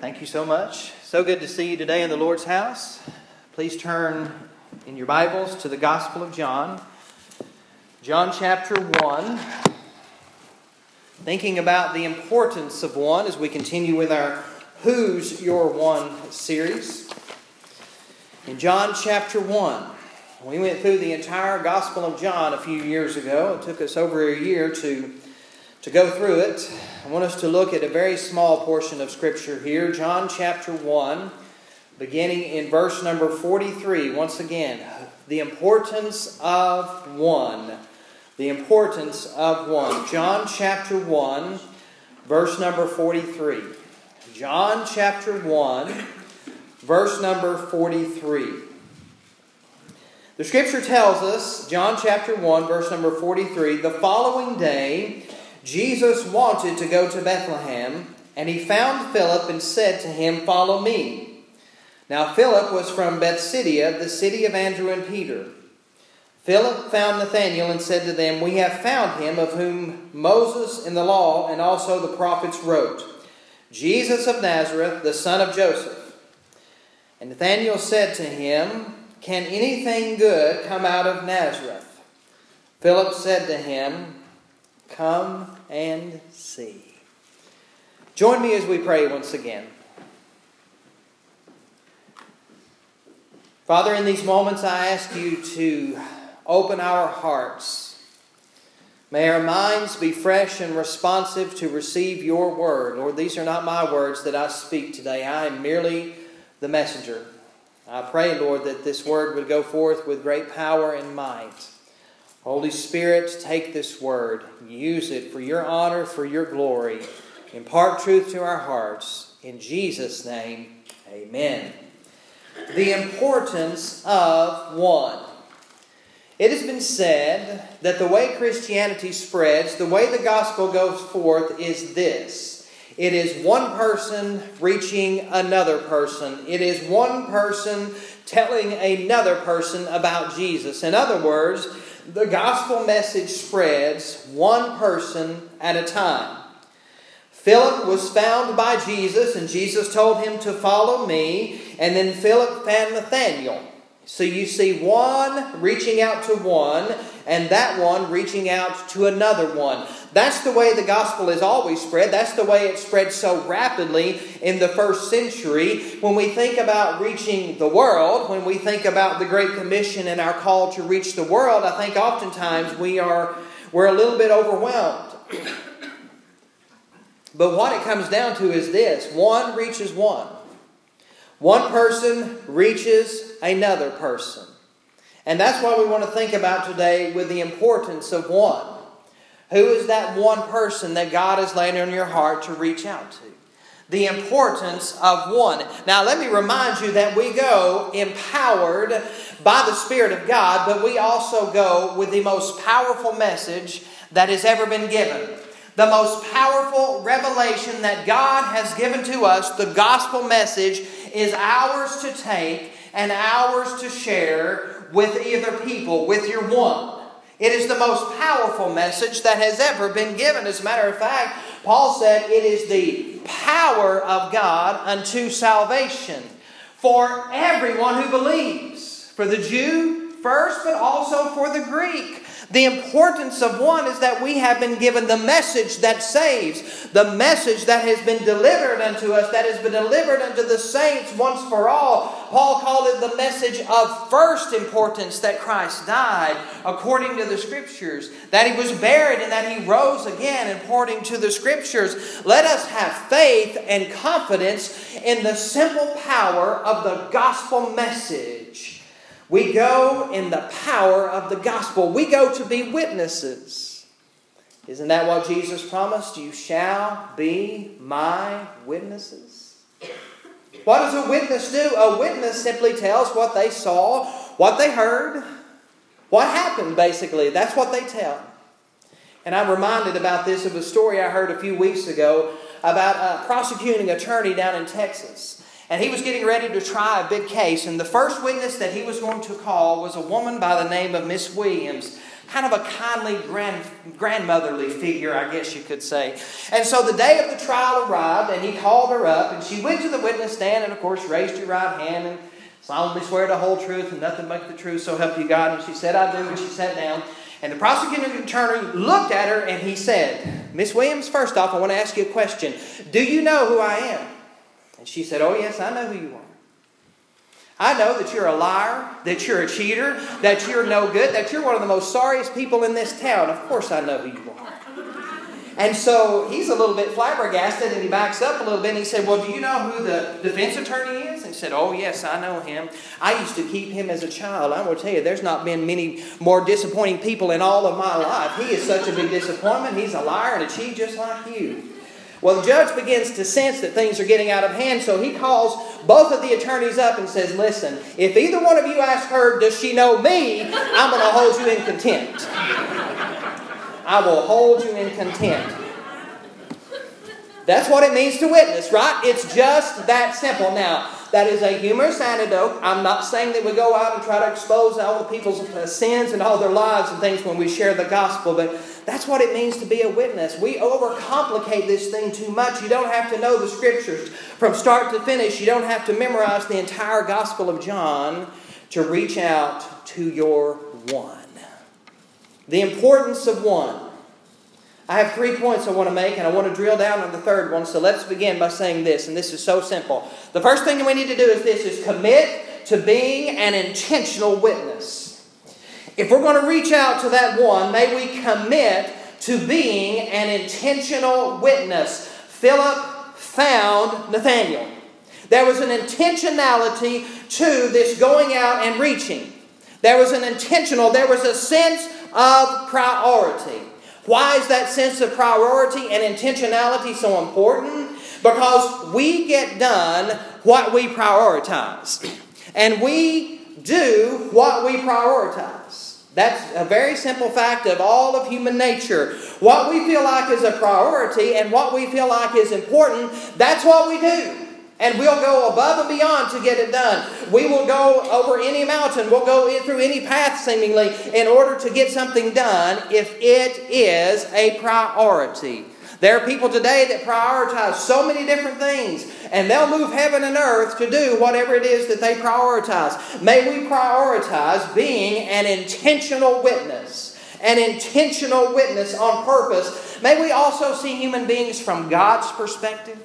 Thank you so much. So good to see you today in the Lord's house. Please turn in your Bibles to the Gospel of John. John chapter 1. Thinking about the importance of one as we continue with our Who's Your One series. In John chapter 1, we went through the entire Gospel of John a few years ago. It took us over a year to go through it. I want us to look at a very small portion of Scripture here. John chapter 1, beginning in verse number 43. Once again, the importance of one. The importance of one. John chapter 1, verse number 43. John chapter 1, verse number 43. The Scripture tells us, John chapter 1, verse number 43, the following day, Jesus wanted to go to Bethlehem, and he found Philip and said to him, "Follow me." Now Philip was from Bethsaida, the city of Andrew and Peter. Philip found Nathanael and said to them, "We have found him of whom Moses in the law and also the prophets wrote, Jesus of Nazareth, the son of Joseph." And Nathanael said to him, "Can anything good come out of Nazareth?" Philip said to him, "Come and see." Join me as we pray once again. Father, in these moments I ask you to open our hearts. May our minds be fresh and responsive to receive your word. Lord, these are not my words that I speak today. I am merely the messenger. I pray, Lord, that this word would go forth with great power and might. Holy Spirit, take this word. Use it for your honor, for your glory. Impart truth to our hearts. In Jesus' name, amen. The importance of one. It has been said that the way Christianity spreads, the way the gospel goes forth is this. It is one person reaching another person. It is one person telling another person about Jesus. In other words, the gospel message spreads one person at a time. Philip was found by Jesus, and Jesus told him to follow me. And then Philip found Nathanael. So you see one reaching out to one, and that one reaching out to another one. That's the way the gospel is always spread. That's the way it spread so rapidly in the first century. When we think about reaching the world, when we think about the Great Commission and our call to reach the world, I think oftentimes we're a little bit overwhelmed. But what it comes down to is this: one reaches one. One person reaches another person. And that's what we want to think about today with the importance of one. Who is that one person that God has laid on your heart to reach out to? The importance of one. Now let me remind you that we go empowered by the Spirit of God, but we also go with the most powerful message that has ever been given. The most powerful revelation that God has given to us, the gospel message, is ours to take and ours to share with other people, with your one. It is the most powerful message that has ever been given. As a matter of fact, Paul said it is the power of God unto salvation for everyone who believes. For the Jew first, but also for the Greek. The importance of one is that we have been given the message that saves. The message that has been delivered unto us, that has been delivered unto the saints once for all. Paul called it the message of first importance, that Christ died according to the Scriptures, that He was buried and that He rose again according to the Scriptures. Let us have faith and confidence in the simple power of the gospel message. We go in the power of the gospel. We go to be witnesses. Isn't that what Jesus promised? You shall be my witnesses. What does a witness do? A witness simply tells what they saw, what they heard, what happened, basically. That's what they tell. And I'm reminded about this of a story I heard a few weeks ago about a prosecuting attorney down in Texas. And he was getting ready to try a big case. And the first witness that he was going to call was a woman by the name of Miss Williams. kind of a kindly grandmotherly figure, I guess you could say. And so the day of the trial arrived, and he called her up, and she went to the witness stand and, of course, raised her right hand and solemnly swear the whole truth and nothing but the truth, so help you God. And she said, I do, and she sat down. And the prosecuting attorney looked at her and he said, Miss Williams, first off, I want to ask you a question. Do you know who I am? And she said, oh yes, I know who you are. I know that you're a liar, that you're a cheater, that you're no good, that you're one of the most sorriest people in this town. Of course I know who you are. And so he's a little bit flabbergasted, and he backs up a little bit and he said, well, do you know who the defense attorney is? And he said, oh yes, I know him. I used to keep him as a child. I will tell you, there's not been many more disappointing people in all of my life. He is such a big disappointment. He's a liar and a cheat just like you. Well, the judge begins to sense that things are getting out of hand, so he calls both of the attorneys up and says, listen, if either one of you ask her, does she know me, I'm going to hold you in contempt. I will hold you in contempt. That's what it means to witness, right? It's just that simple. Now, that is a humorous anecdote. I'm not saying that we go out and try to expose all the people's sins and all their lives and things when we share the gospel, but that's what it means to be a witness. We overcomplicate this thing too much. You don't have to know the Scriptures from start to finish. You don't have to memorize the entire Gospel of John to reach out to your one. The importance of one. I have 3 points I want to make, and I want to drill down on the third one. So let's begin by saying this, and this is so simple. The first thing we need to do is this, is commit to being an intentional witness. If we're going to reach out to that one, may we commit to being an intentional witness. Philip found Nathanael. There was an intentionality to this going out and reaching. There was a sense of priority. Why is that sense of priority and intentionality so important? Because we get done what we prioritize. And we do what we prioritize. That's a very simple fact of all of human nature. What we feel like is a priority and what we feel like is important, that's what we do. And we'll go above and beyond to get it done. We will go over any mountain. We'll go through any path, seemingly, in order to get something done if it is a priority. There are people today that prioritize so many different things, and they'll move heaven and earth to do whatever it is that they prioritize. May we prioritize being an intentional witness. An intentional witness on purpose. May we also see human beings from God's perspective.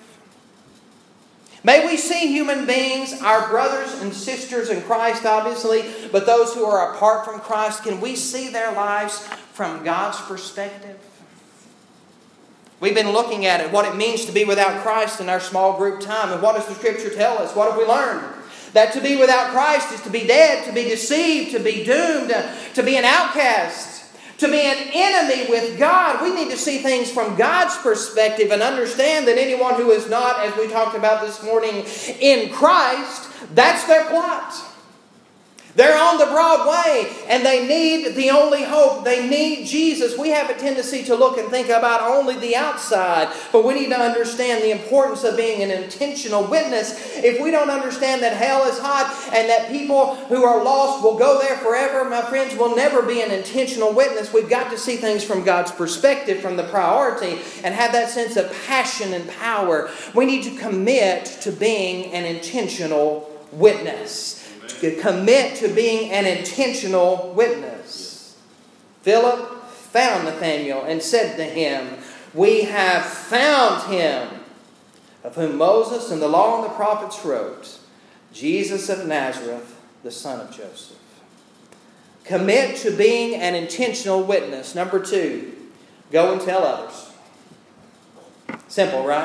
May we see human beings, our brothers and sisters in Christ, obviously, but those who are apart from Christ, can we see their lives from God's perspective? We've been looking at it, what it means to be without Christ in our small group time. And what does the Scripture tell us? What have we learned? That to be without Christ is to be dead, to be deceived, to be doomed, to be an outcast. To be an enemy with God. We need to see things from God's perspective and understand that anyone who is not, as we talked about this morning, in Christ, that's their plot. They're on the broad way and they need the only hope. They need Jesus. We have a tendency to look and think about only the outside, but we need to understand the importance of being an intentional witness. If we don't understand that hell is hot and that people who are lost will go there forever, my friends, we'll never be an intentional witness. We've got to see things from God's perspective, from the priority, and have that sense of passion and power. We need to commit to being an intentional witness. Commit to being an intentional witness. Philip found Nathanael and said to him, we have found him of whom Moses and the law and the prophets wrote, Jesus of Nazareth, the son of Joseph. Commit to being an intentional witness. Number 2, go and tell others. Simple, right?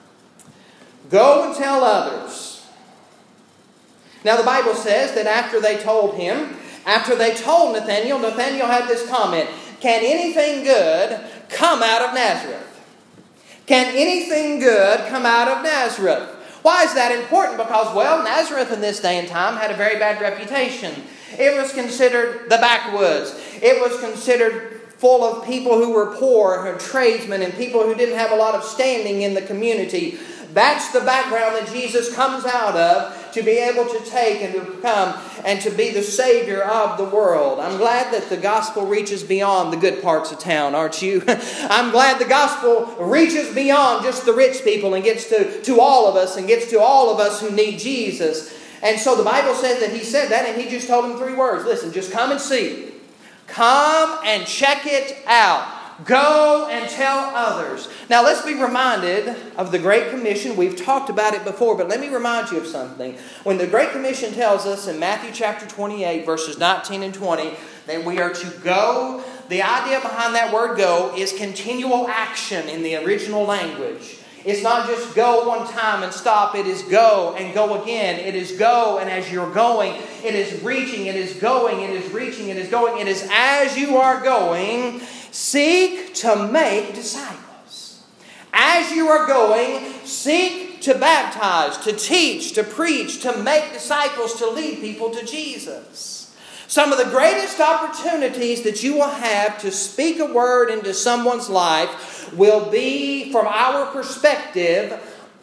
Go and tell others. Now the Bible says that after they told Nathanael, Nathanael had this comment, can anything good come out of Nazareth? Can anything good come out of Nazareth? Why is that important? Because, well, Nazareth in this day and time had a very bad reputation. It was considered the backwoods. It was considered full of people who were poor, and tradesmen, and people who didn't have a lot of standing in the community. That's the background that Jesus comes out of to be able to take and to come and to be the Savior of the world. I'm glad that the gospel reaches beyond the good parts of town, aren't you? I'm glad the gospel reaches beyond just the rich people and gets to all of us and gets to all of us who need Jesus. And so the Bible says that He said that, and He just told them 3 words. Listen, just come and see. Come and check it out. Go and tell others. Now let's be reminded of the Great Commission. We've talked about it before, but let me remind you of something. When the Great Commission tells us in Matthew chapter 28, verses 19 and 20, that we are to go, the idea behind that word go is continual action in the original language. It's not just go one time and stop. It is go and go again. It is go, and as you're going, it is reaching, it is going, it is reaching, it is going. It is as you are going, seek to make disciples. As you are going, seek to baptize, to teach, to preach, to make disciples, to lead people to Jesus. Some of the greatest opportunities that you will have to speak a word into someone's life will be, from our perspective,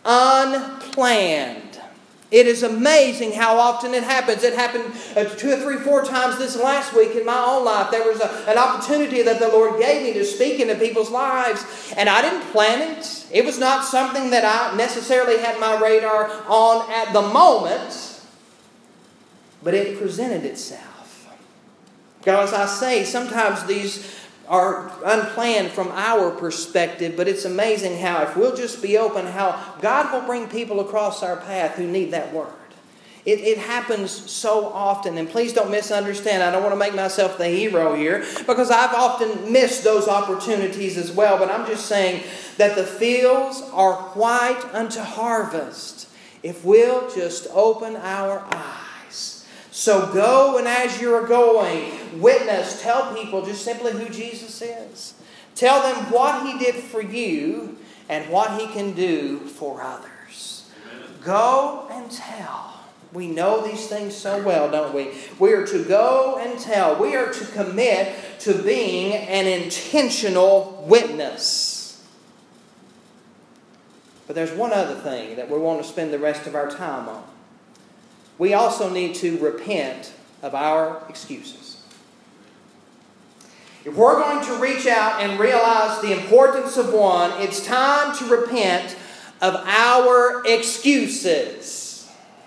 unplanned. It is amazing how often it happens. It happened 2 or 3, 4 times this last week in my own life. There was an opportunity that the Lord gave me to speak into people's lives, and I didn't plan it. It was not something that I necessarily had my radar on at the moment, but it presented itself. Because I say, sometimes these are unplanned from our perspective, but it's amazing how, if we'll just be open, how God will bring people across our path who need that word. It happens so often, and please don't misunderstand. I don't want to make myself the hero here, because I've often missed those opportunities as well, but I'm just saying that the fields are white unto harvest if we'll just open our eyes. So go, and as you're going, witness, tell people just simply who Jesus is. Tell them what He did for you and what He can do for others. Amen. Go and tell. We know these things so well, don't we? We are to go and tell. We are to commit to being an intentional witness. But there's one other thing that we want to spend the rest of our time on. We also need to repent of our excuses. If we're going to reach out and realize the importance of one, it's time to repent of our excuses.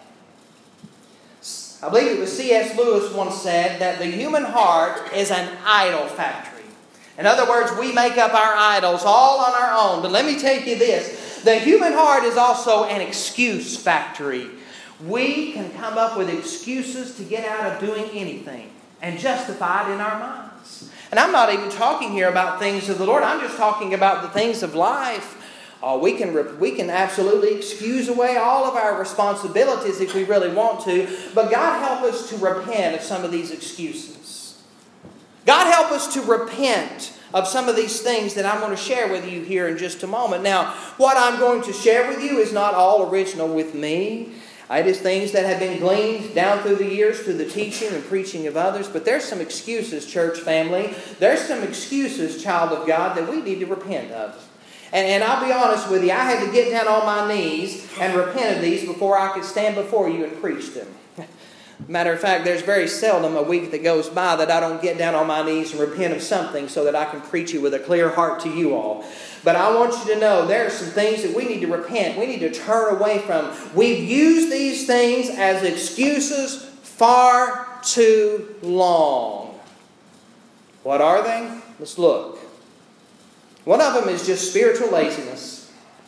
I believe it was C.S. Lewis once said that the human heart is an idol factory. In other words, we make up our idols all on our own. But let me tell you this, the human heart is also an excuse factory. We can come up with excuses to get out of doing anything and justify it in our minds. And I'm not even talking here about things of the Lord. I'm just talking about the things of life. We can absolutely excuse away all of our responsibilities if we really want to. But God help us to repent of some of these excuses. God help us to repent of some of these things that I'm going to share with you here in just a moment. Now, what I'm going to share with you is not all original with me. It is things that have been gleaned down through the years through the teaching and preaching of others. But there's some excuses, church family. There's some excuses, child of God, that we need to repent of. And I'll be honest with you, I had to get down on my knees and repent of these before I could stand before you and preach them. Matter of fact, there's very seldom a week that goes by that I don't get down on my knees and repent of something so that I can preach it with a clear heart to you all. But I want you to know there are some things that we need to repent. We need to turn away from. We've used these things as excuses far too long. What are they? Let's look. One of them is just spiritual laziness.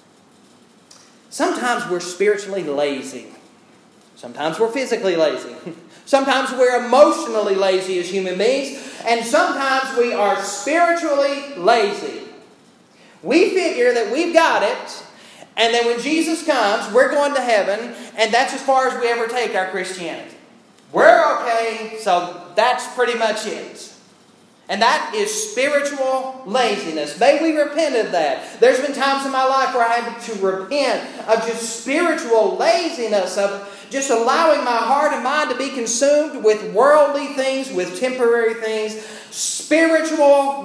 Sometimes we're spiritually lazy. Sometimes we're physically lazy. Sometimes we're emotionally lazy as human beings. And sometimes we are spiritually lazy. We figure that we've got it, and then when Jesus comes, we're going to heaven, and that's as far as we ever take our Christianity. We're okay, so that's pretty much it. And that is spiritual laziness. May we repent of that. There's been times in my life where I had to repent of just spiritual laziness, of just allowing my heart and mind to be consumed with worldly things, with temporary things. Spiritual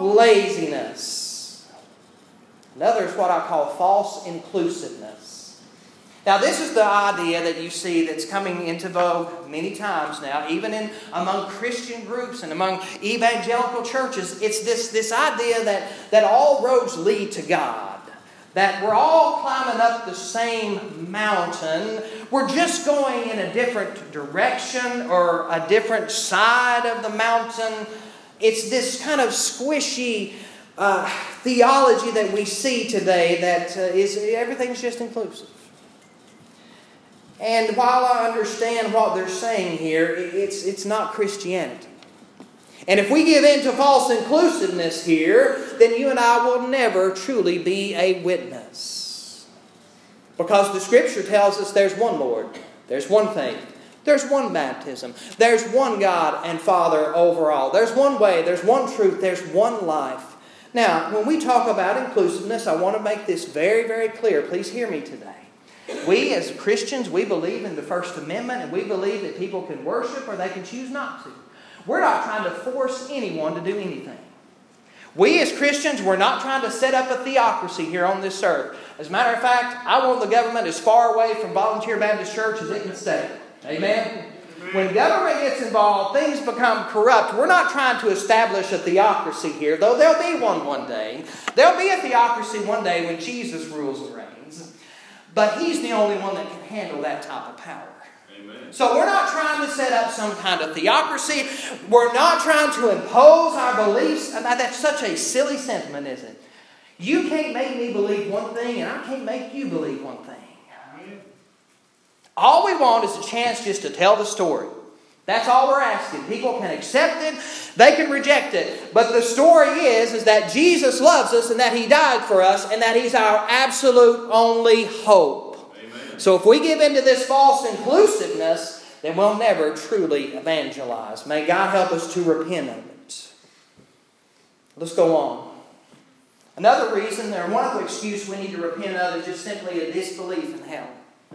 laziness. Another is what I call false inclusiveness. Now, this is the idea that you see that's coming into vogue many times now, even among Christian groups and among evangelical churches. It's this idea that all roads lead to God, that we're all climbing up the same mountain. We're just going in a different direction or a different side of the mountain. It's this kind of squishy theology that we see today that is everything's just inclusive. And while I understand what they're saying here, it's not Christianity. And if we give in to false inclusiveness here, then you and I will never truly be a witness. Because the Scripture tells us there's one Lord, there's one faith, there's one baptism, there's one God and Father over all. There's one way, there's one truth, there's one life. Now, when we talk about inclusiveness, I want to make this very, very clear. Please hear me today. We as Christians, we believe in the First Amendment, and we believe that people can worship or they can choose not to. We're not trying to force anyone to do anything. We as Christians, we're not trying to set up a theocracy here on this earth. As a matter of fact, I want the government as far away from Volunteer Baptist Church as it can stay. Amen? When government gets involved, things become corrupt. We're not trying to establish a theocracy here, though there'll be one day. There'll be a theocracy one day when Jesus rules and reigns. But He's the only one that can handle that type of power. Amen. So we're not trying to set up some kind of theocracy. We're not trying to impose our beliefs. And that's such a silly sentiment, isn't it? You can't make me believe one thing, and I can't make you believe one thing. Amen. All we want is a chance just to tell the story. That's all we're asking. People can accept it, they can reject it. But the story is that Jesus loves us and that He died for us and that He's our absolute only hope. Amen. So if we give into this false inclusiveness, then we'll never truly evangelize. May God help us to repent of it. Let's go on. Another reason, or one other excuse we need to repent of is just simply a disbelief in hell.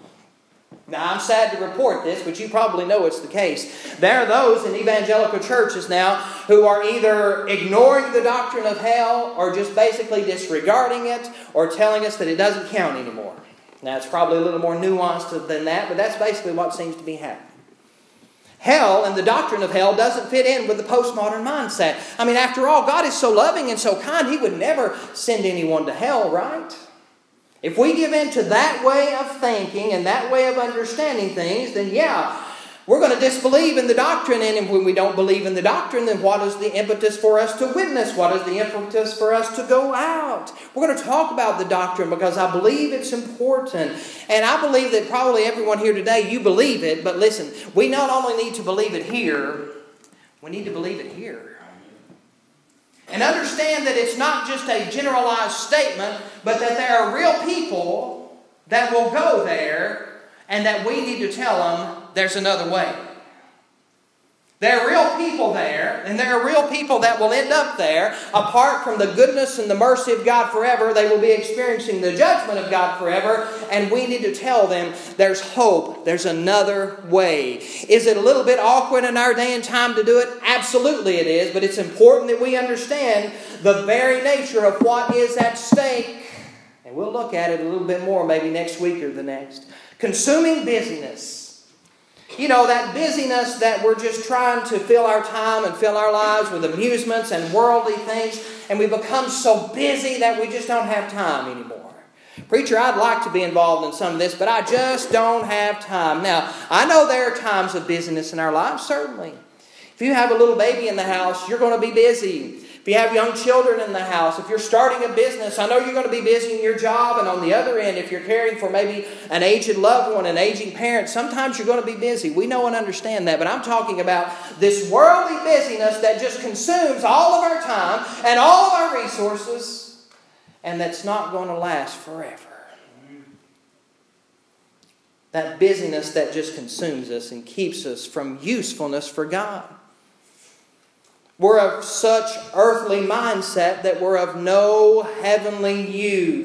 Now, I'm sad to report this, but you probably know it's the case. There are those in evangelical churches now who are either ignoring the doctrine of hell or just basically disregarding it or telling us that it doesn't count anymore. Now, it's probably a little more nuanced than that, but that's basically what seems to be happening. Hell and the doctrine of hell doesn't fit in with the postmodern mindset. I mean, after all, God is so loving and so kind, He would never send anyone to hell, right? If we give in to that way of thinking and that way of understanding things, then we're going to disbelieve in the doctrine. And when we don't believe in the doctrine, then what is the impetus for us to witness? What is the impetus for us to go out? We're going to talk about the doctrine because I believe it's important. And I believe that probably everyone here today, you believe it. But listen, we not only need to believe it here, we need to believe it here. And understand that it's not just a generalized statement, but that there are real people that will go there and that we need to tell them there's another way. There are real people there, and there are real people that will end up there. Apart from the goodness and the mercy of God forever, they will be experiencing the judgment of God forever, and we need to tell them there's hope, there's another way. Is it a little bit awkward in our day and time to do it? Absolutely it is, but it's important that we understand the very nature of what is at stake. And we'll look at it a little bit more maybe next week or the next. Consuming busyness. You know, that busyness that we're just trying to fill our time and fill our lives with amusements and worldly things, and we become so busy that we just don't have time anymore. Preacher, I'd like to be involved in some of this, but I just don't have time. Now, I know there are times of busyness in our lives, certainly. If you have a little baby in the house, you're going to be busy. If you have young children in the house, if you're starting a business, I know you're going to be busy in your job. And on the other end, if you're caring for maybe an aged loved one, an aging parent, sometimes you're going to be busy. We know and understand that. But I'm talking about this worldly busyness that just consumes all of our time and all of our resources, and that's not going to last forever. That busyness that just consumes us and keeps us from usefulness for God. We're of such earthly mindset that we're of no heavenly use.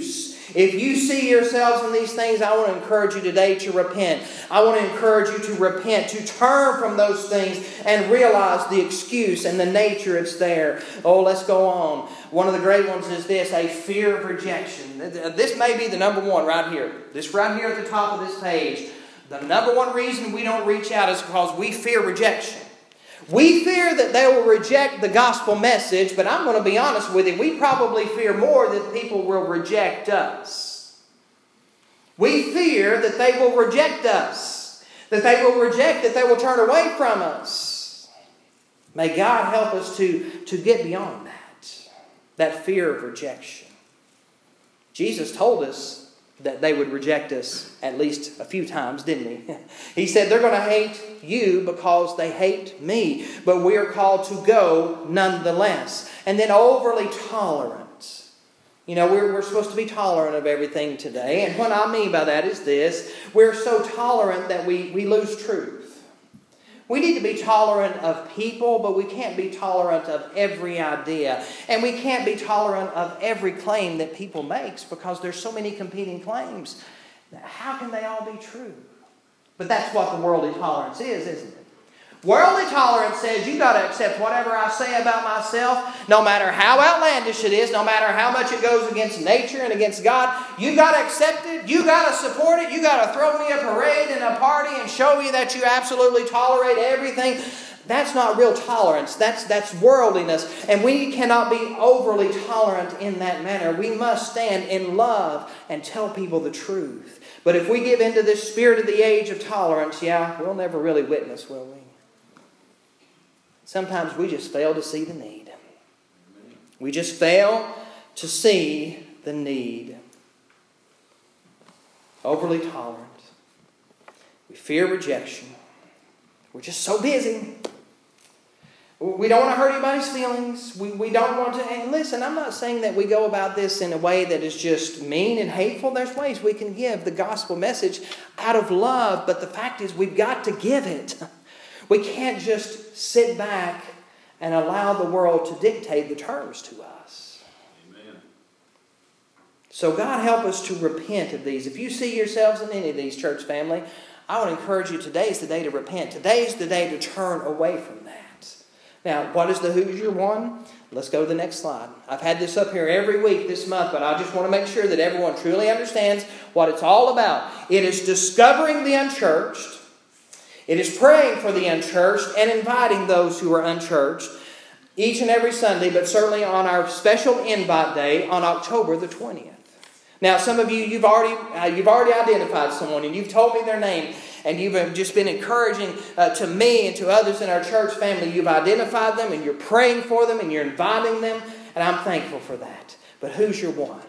If you see yourselves in these things, I want to encourage you today to repent. I want to encourage you to repent, to turn from those things and realize the excuse and the nature it's there. Oh, let's go on. One of the great ones is this, a fear of rejection. This may be the number one right here. This right here at the top of this page. The number one reason we don't reach out is because we fear rejection. We fear that they will reject the gospel message, but I'm going to be honest with you, we probably fear more that people will reject us. We fear that they will reject us, that they will turn away from us. May God help us to get beyond that fear of rejection. Jesus told us that they would reject us at least a few times, didn't he? He said they're going to hate you because they hate me. But we are called to go nonetheless. And then overly tolerant. You know, we're supposed to be tolerant of everything today. And what I mean by that is this. We're so tolerant that we lose truth. We need to be tolerant of people, but we can't be tolerant of every idea. And we can't be tolerant of every claim that people make because there's so many competing claims. How can they all be true? But that's what the worldly tolerance is, isn't it? Worldly tolerance says you've got to accept whatever I say about myself, no matter how outlandish it is, no matter how much it goes against nature and against God. You've got to accept it. You've got to support it. You've got to throw me a parade and a party and show me that you absolutely tolerate everything. That's not real tolerance. That's worldliness. And we cannot be overly tolerant in that manner. We must stand in love and tell people the truth. But if we give into this spirit of the age of tolerance, we'll never really witness, will we? Sometimes we just fail to see the need. We just fail to see the need. Overly tolerant. We fear rejection. We're just so busy. We don't want to hurt anybody's feelings. We don't want to... And listen, I'm not saying that we go about this in a way that is just mean and hateful. There's ways we can give the gospel message out of love. But the fact is we've got to give it. We can't just sit back and allow the world to dictate the terms to us. Amen. So God help us to repent of these. If you see yourselves in any of these, church family, I want to encourage you, today is the day to repent. Today is the day to turn away from that. Now, what is the Hoosier one? Let's go to the next slide. I've had this up here every week this month, but I just want to make sure that everyone truly understands what it's all about. It is discovering the unchurched. It is praying for the unchurched and inviting those who are unchurched each and every Sunday, but certainly on our special invite day on October the 20th. Now, some of you, you've already identified someone and you've told me their name and you've just been encouraging to me and to others in our church family. You've identified them and you're praying for them and you're inviting them, and I'm thankful for that. But who's your one?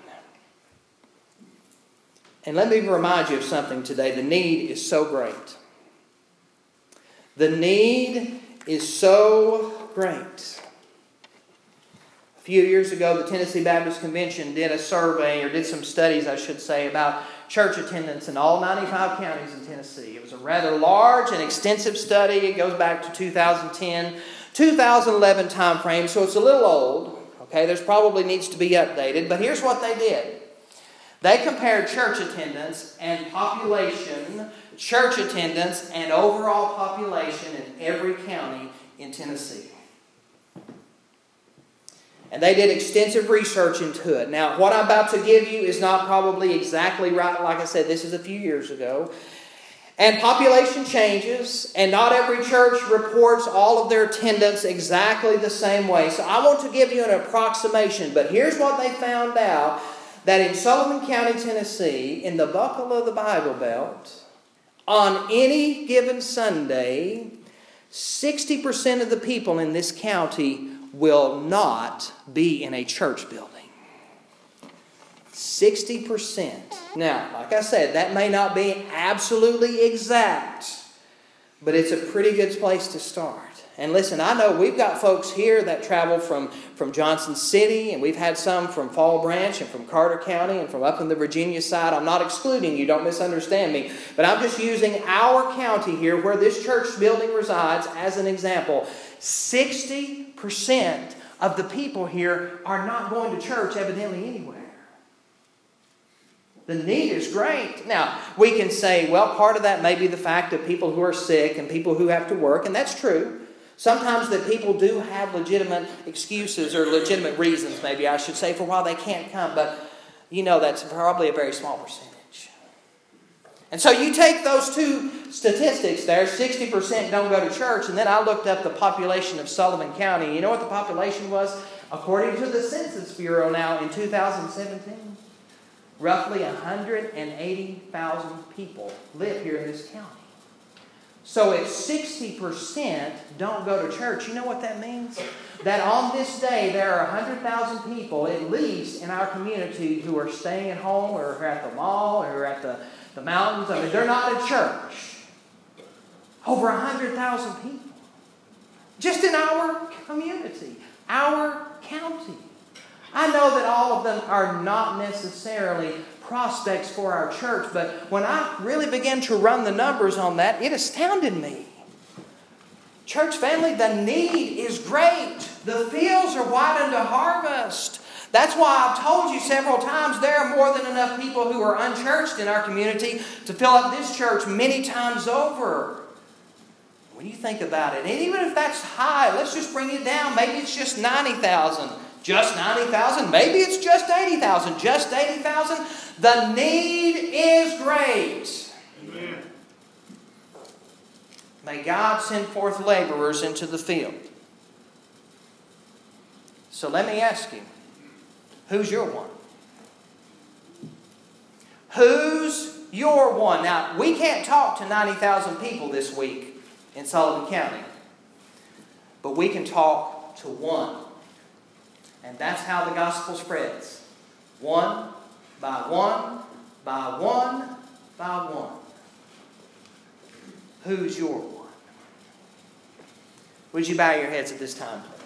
And let me remind you of something today. The need is so great. The need is so great. A few years ago, the Tennessee Baptist Convention did a survey, or did some studies, I should say, about church attendance in all 95 counties in Tennessee. It was a rather large and extensive study. It goes back to 2010, 2011 time frame, so it's a little old. Okay, there's probably needs to be updated, but here's what they did. They compared church attendance and church attendance and overall population in every county in Tennessee. And they did extensive research into it. Now, what I'm about to give you is not probably exactly right. Like I said, this is a few years ago. And population changes, and not every church reports all of their attendance exactly the same way. So I want to give you an approximation, but here's what they found out. That in Sullivan County, Tennessee, in the buckle of the Bible Belt, on any given Sunday, 60% of the people in this county will not be in a church building. 60%. Now, like I said, that may not be absolutely exact, but it's a pretty good place to start. And listen, I know we've got folks here that travel from Johnson City, and we've had some from Fall Branch and from Carter County and from up in the Virginia side. I'm not excluding you, don't misunderstand me. But I'm just using our county here where this church building resides as an example. 60% of the people here are not going to church evidently anywhere. The need is great. Now, we can say, well, part of that may be the fact of people who are sick and people who have to work, and that's true. Sometimes that people do have legitimate excuses or legitimate reasons, maybe I should say, for why they can't come, but that's probably a very small percentage. And so you take those two statistics there, 60% don't go to church, and then I looked up the population of Sullivan County. You know what the population was? According to the Census Bureau now in 2017, roughly 180,000 people live here in this county. So if 60% don't go to church, you know what that means? That on this day there are 100,000 people, at least in our community, who are staying at home or are at the mall or at the mountains. I mean, they're not at church. Over 100,000 people. Just in our community, our county. I know that all of them are not necessarily prospects for our church, but when I really began to run the numbers on that, it astounded me. Church family, the need is great. The fields are white unto harvest. That's why I've told you several times there are more than enough people who are unchurched in our community to fill up this church many times over. When you think about it, and even if that's high, let's just bring it down. Maybe it's just 90,000. Just 90,000. Maybe it's just 80,000. Just 80,000. The need is great. Amen. May God send forth laborers into the field. So let me ask you, who's your one? Who's your one? Now, we can't talk to 90,000 people this week in Sullivan County, but we can talk to one. And that's how the gospel spreads. One by one, by one, by one. Who's your one? Would you bow your heads at this time?